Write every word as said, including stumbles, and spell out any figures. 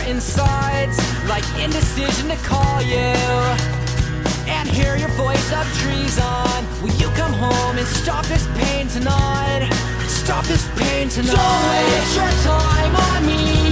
insides, like indecision to call you and hear your voice of treason. Will you come home and stop this pain tonight? Stop this pain tonight. Don't waste your time on me.